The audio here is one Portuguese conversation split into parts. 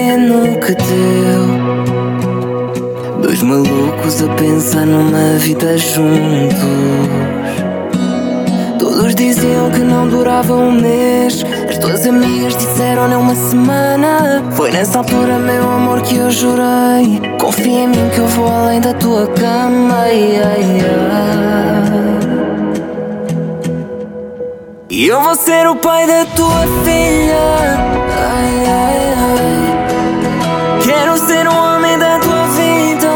terreno que deu. Dois malucos a pensar numa vida juntos. Todos diziam que não durava um mês. As tuas amigas disseram nem uma semana. Foi nessa altura, meu amor, que eu jurei: confia em mim que eu vou além da tua cama. E eu vou ser o pai da tua filha. Quero ser o homem da tua vida.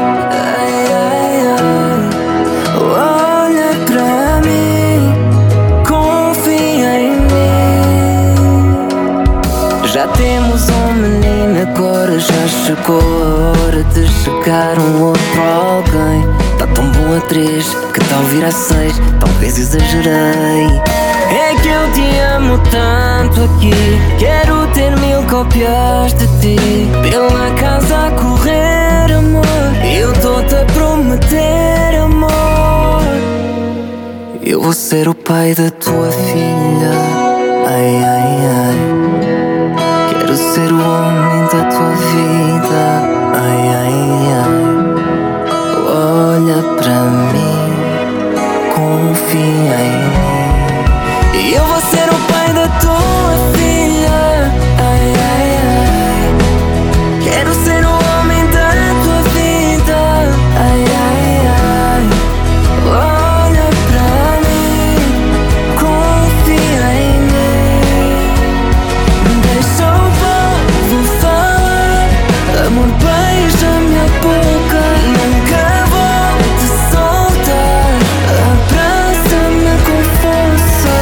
Olha pra mim, confia em mim. Já temos um menino, agora já chegou a hora de chegar um outro alguém. Tá tão bom a 3, que tal vir a 6? Talvez exagerei. É que eu te amo tanto aqui, quero ter 1000 cópias de ti pela casa a correr, amor. Eu tô-te a prometer, amor. Eu vou ser o pai da tua filha. Ai, ai, ai. Quero ser o homem da tua vida. Ai, ai, ai. Olha pra mim, confia em mim. E eu vou ser o pai da tua filha. Ai, ai, ai. Quero ser o homem da tua vida. Ai, ai, ai. Olha pra mim, confia em mim. Deixa o povo falar, amor, beija minha boca. Nunca vou te soltar, abraça-me com força.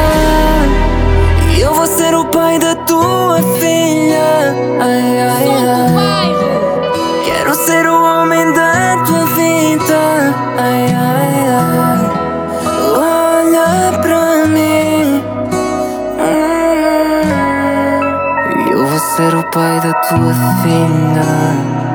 Eu vou ser o pai da tua filha. Ai, ai, ai. Quero ser o homem da tua vida. Ai, ai, ai. Olha pra mim. Eu vou ser o pai da tua filha.